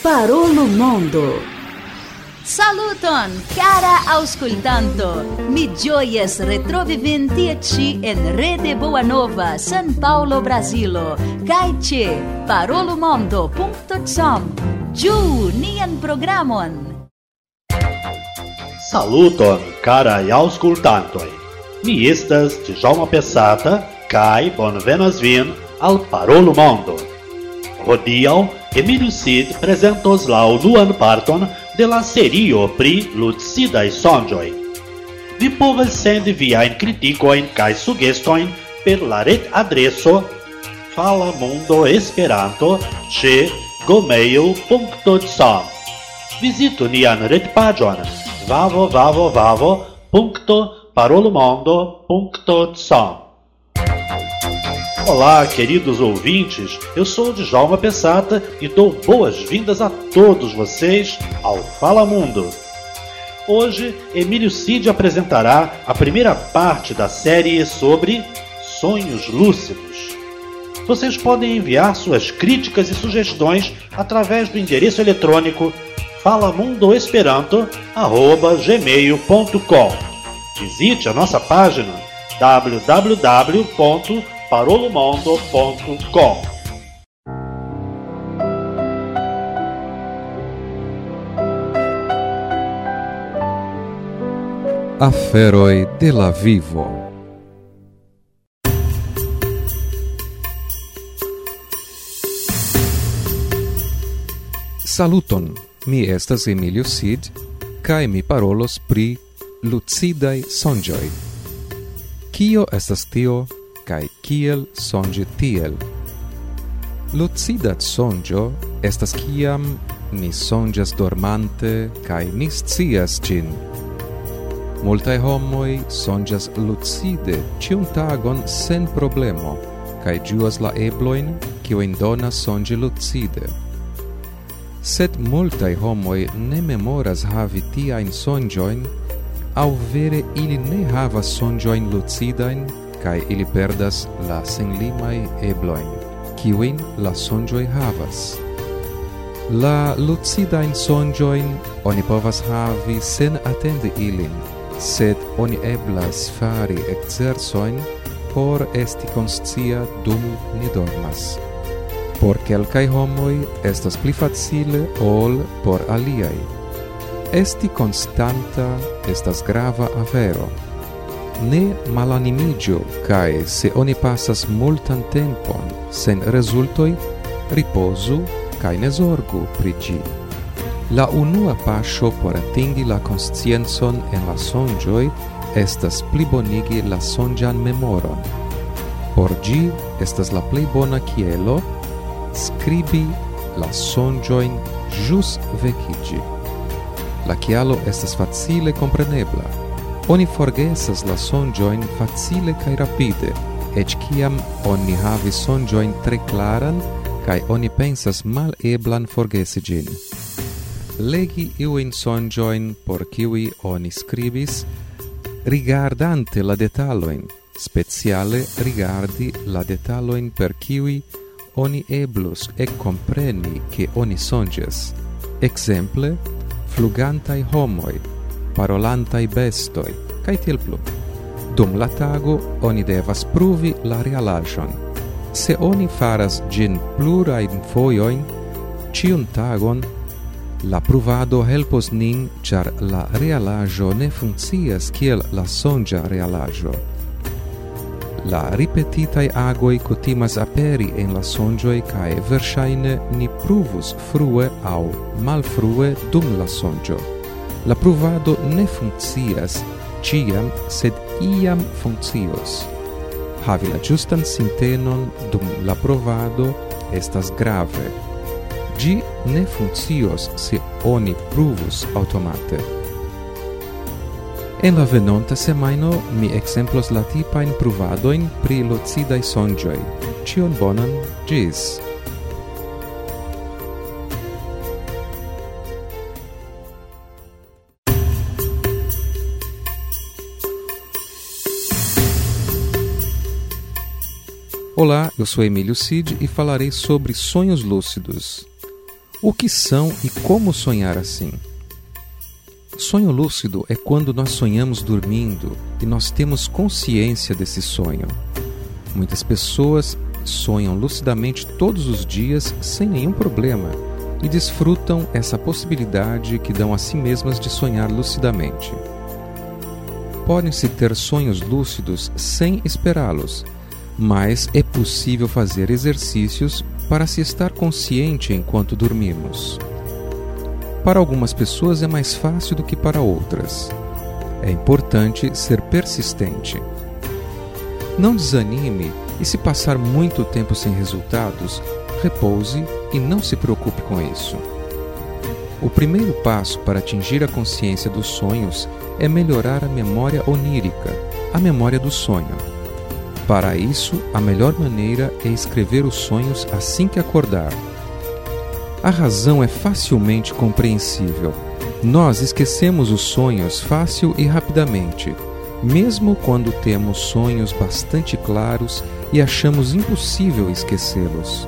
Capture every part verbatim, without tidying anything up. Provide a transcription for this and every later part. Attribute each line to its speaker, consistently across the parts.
Speaker 1: Parolo Mondo.
Speaker 2: Saluton, cara auscultanto! Mi gioies retrovivinti ci en Rede Boa Nova, São Paulo, Brasilo, kai ce parolomondo punto com. Giu nian programon!
Speaker 3: Saluton, carai auscultantoi! Mi estas Djalma Pessata, kai bonvenas vin al Parolo Mondo. Hodiaŭ Emilio Cid prezentos la unuan parton de la serio pri lucidaj sonĝoj. Vi povas sendi viajn kritikojn kaj sugestojn per la retadreso falamundoesperanto ĉe gmail punto com. Vizitu nian retpaĝon www punto parolomondo punto com. Olá, queridos ouvintes, eu sou Djalma Pessata e dou boas-vindas a todos vocês ao Fala Mundo. Hoje, Emilio Cid apresentará a primeira parte da série sobre sonhos lúcidos. Vocês podem enviar suas críticas e sugestões através do endereço eletrônico falamundoesperanto arroba gmail ponto com. Visite a nossa página w w w ponto parolomondo ponto com.
Speaker 4: Aferoj de la vivo. Saluton, mi estas Emilio Cid, kaj mi parolos pri lucidaj sonĝoj. Kio estas tio? Kai kiel sonĝi tiel. Lucida sonĝo estas kiam ni sonĝas dormante kaj ni scias ĝin. Multaj homoj sonĝas lucide ĉiun tagon sen problemo kaj ĝuas la eblojn kiujn donas sonĝi lucide. Sed multaj homoj ne memoras havi tiajn sonĝojn aŭ vere ili ne havas sonĝojn lucidajn kaj ili perdas la senlimaj eblojn, kiujn la sonĝoj havas. La lucidajn sonĝojn oni povas havi sen atendi ilin, sed oni eblas fari ekzercojn por esti konscia dum ni dormas. Por kelkaj homoj estas pli facile ol por aliaj. Esti konstanta estas grava afero. Ne malanimiĝu, kaj se oni pasas multan tempon sen rezultoj, ripozu kaj ne zorgu pri ĝi. La unua paŝo por atingi la konsciencon en la sonĝoj estas plibonigi la sonĝan memoron. Por ĝi estas la plej bona kielo skribi la sonĝojn ĵus vekiĝi. La kialo estas facile komprenebla. Oni forgesas la sonĝojn facile kaj rapide, eĉ kiam oni havis sonĝojn tre klaran kaj oni pensas maleblan forgesi ĝin. Legi iujn sonĝojn por kiuj oni skribis, rigardante la detalojn, speciale rigardi la detalojn per kiuj oni eblus ekkompreni ke oni sonĝas. Ekzemple, flugantaj homoj, parolantaj bestoj, kaj tiel plu. Dum la tago oni devas pruvi la realaĵon. Se oni faras ĝin plurajn fojojn, ĉiun tagon, la pruvado helpos nin, ĉar la realaĵo ne funkcias kiel la sonĝa realaĵo. La ripetitaj agoj kutimas aperi en la sonĝoj kaj verŝajne ni pruvus frue aŭ malfrue dum la sonĝo. La pruvado ne funkcias ĉiam, sed iam funkcios. Havi la ĝustan sintenon dum la provado estas grave. Ĝi ne funkcios se oni pruvus aŭtomate. En la venonta semajno mi ekzemplos la tipajn pruvadojn pri lucidaj sonĝoj. Ĉion bonan, ĝis! Olá, eu sou Emilio Cid e falarei sobre sonhos lúcidos. O que são e como sonhar assim? Sonho lúcido é quando nós sonhamos dormindo e nós temos consciência desse sonho. Muitas pessoas sonham lucidamente todos os dias sem nenhum problema e desfrutam essa possibilidade que dão a si mesmas de sonhar lucidamente. Podem-se ter sonhos lúcidos sem esperá-los, mas é possível fazer exercícios para se estar consciente enquanto dormimos. Para algumas pessoas é mais fácil do que para outras. É importante ser persistente. Não desanime e, se passar muito tempo sem resultados, repouse e não se preocupe com isso. O primeiro passo para atingir a consciência dos sonhos é melhorar a memória onírica, a memória do sonho. Para isso, a melhor maneira é escrever os sonhos assim que acordar. A razão é facilmente compreensível. Nós esquecemos os sonhos fácil e rapidamente, mesmo quando temos sonhos bastante claros e achamos impossível esquecê-los.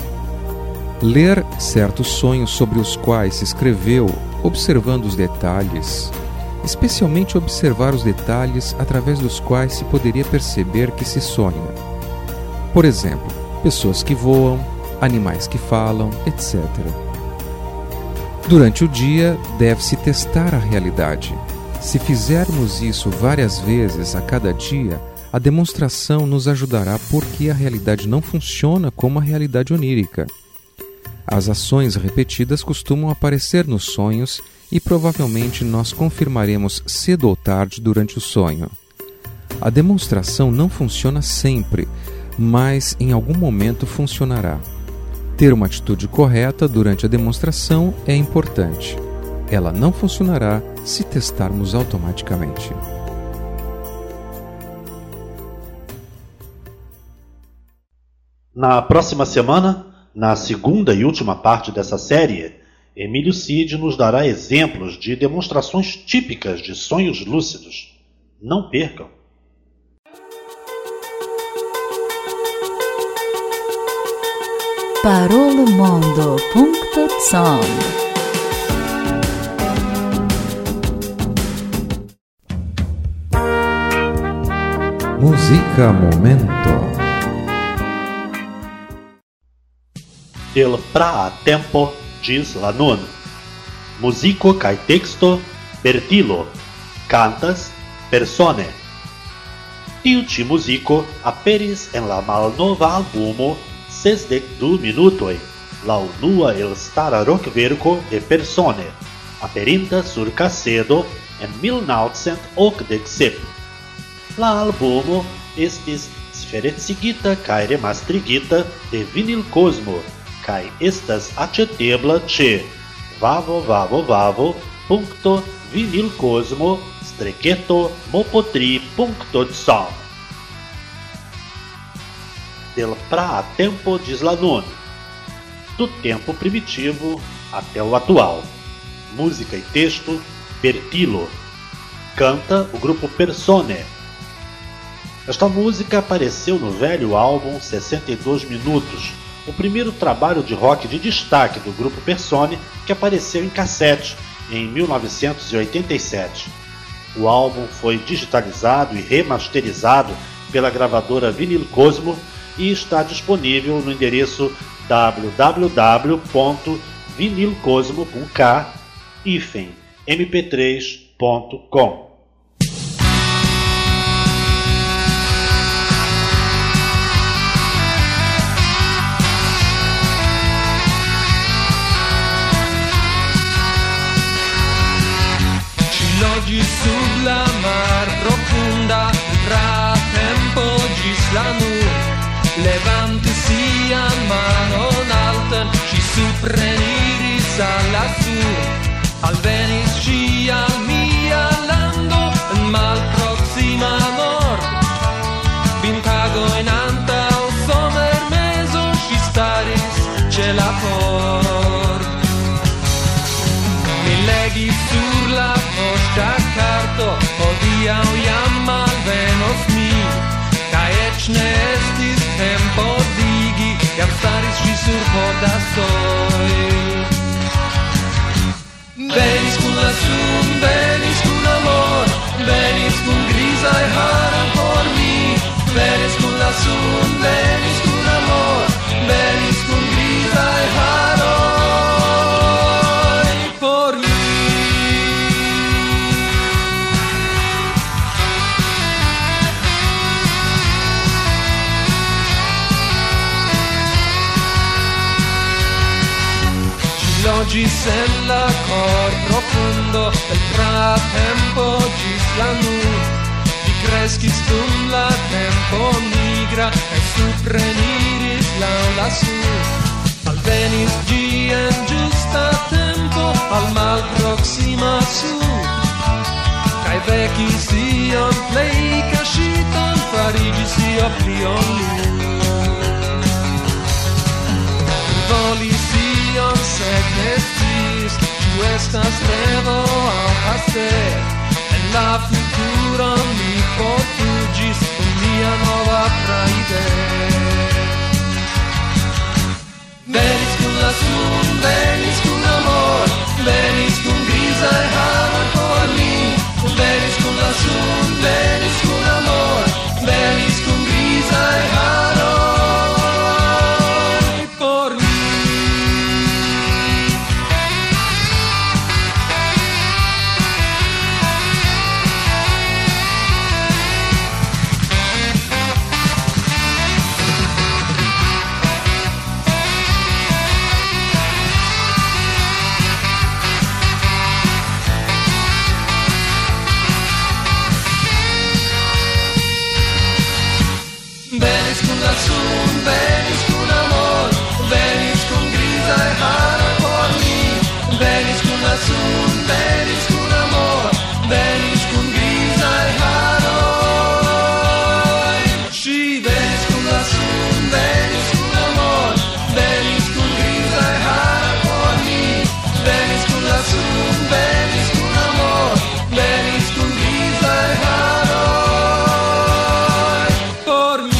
Speaker 4: Ler certos sonhos sobre os quais se escreveu, observando os detalhes, especialmente observar os detalhes através dos quais se poderia perceber que se sonha. Por exemplo, pessoas que voam, animais que falam, etcétera. Durante o dia, deve-se testar a realidade. Se fizermos isso várias vezes a cada dia, a demonstração nos ajudará porque a realidade não funciona como a realidade onírica. As ações repetidas costumam aparecer nos sonhos e provavelmente nós confirmaremos cedo ou tarde durante o sonho. A demonstração não funciona sempre, mas em algum momento funcionará. Ter uma atitude correta durante a demonstração é importante. Ela não funcionará se testarmos automaticamente.
Speaker 3: Na próxima semana, na segunda e última parte dessa série, Emílio Cid nos dará exemplos de demonstrações típicas de sonhos lúcidos. Não percam!
Speaker 2: parolomondo ponto com
Speaker 4: Música Momento.
Speaker 3: Del pra tempo gis la nun. Musico kai texto Bertilo. Cantas persone. Tiu ĉi muziko aperis en la malnova albumo sesdek du minutoj, la unua elstara rokverko de Persone, aperinta sur kasedo en mil naŭcent okdek sep. La albumo estis sferecigita kaj remastrigita de Vinil Cosmo kaj estas aĉetebla ĉe www punkto vinilcosmo streketo mopotri ponto com. Del pra tempo gis la nun. Do tempo primitivo até o atual. Música e texto Bertilo. Canta o grupo Persone. Esta música apareceu no velho álbum sessenta e dois minutos, o primeiro trabalho de rock de destaque do grupo Persone, que apareceu em cassete em mil novecentos e oitenta e sete. O álbum foi digitalizado e remasterizado pela gravadora Vinil Cosmo e está disponível no endereço w w w ponto vinilcosmo ponto m p três ponto com.
Speaker 1: Oggi sulla mar profunda tra tempo gis la nur levantisi al mano alta ci supreniris alla sur al venis ci al mia lando mal proxima nord vintago in anta o somer meso ci staris ce la port mi leghi sur la posta carto hodiaŭ jam alvenos mi kaj eĉ ne estis tempo digi jam staris ŝi sur podastoj. sun, venis cun amor, venis cun grisaj haroj por mi. Venis cun la sun, venis cun amor, venis cun grisaj haroj por mi. Logis en la cor profundo del pratempo gis la nun. Vi crescis dum la tempo nigra e supreniris la lasu. Alvenis gi en giusta tempo al mal proxima sud. Kai vecis ion plei cascitan farigis io plion luz. Volis ion sed nescis, ciu estas revo au haste. En la futuro mi portugis con mia nova praide. Venis cun la sun, venis cun amor, venis cun grisaj haroj por mi. Venis cun la sun, venis cun amor, venis cun grisaj haroj por mi. Venis cun la sun, venis cun amor, venis cun grisaj haroj por mi. Venis cun la sun, venis cun amor, venis cun grisaj haroj. Ŝi venis cun la sun, venis cun amor, venis cun grisaj haroj por mi. Venis cun la sun, venis cun amor, venis cun grisaj haroj por mi.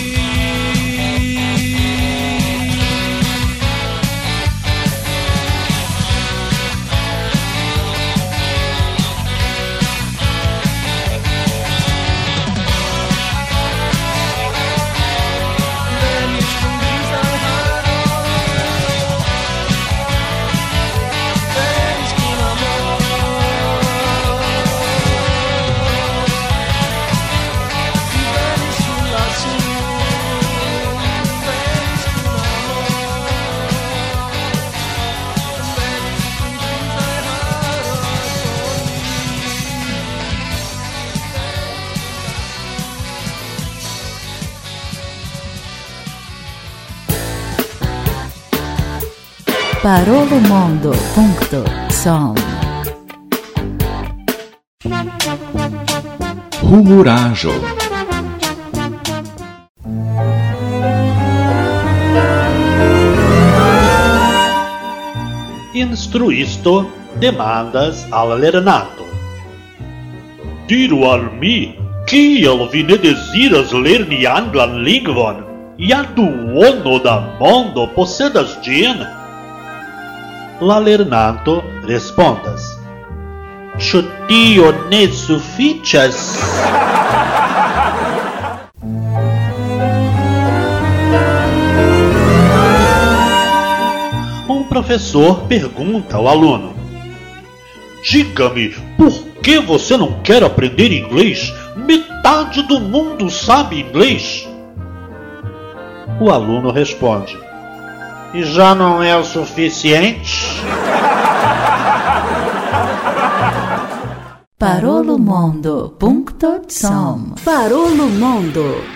Speaker 2: parolomondo punto com.
Speaker 5: Humuraĵo.
Speaker 3: Instruisto demandas al lernanto. Diru al mi, kiel vi ne deziras lerni anglan lingvon? Ja duono da mondo posedas ĝin? La lernanto respondas: Ĉu tio ne sufiĉas? Um professor pergunta ao aluno: Diga-me, por que você não quer aprender inglês? Metade do mundo sabe inglês. O aluno responde: E já não é o suficiente?
Speaker 2: parolomondo punto com. Parolomondo.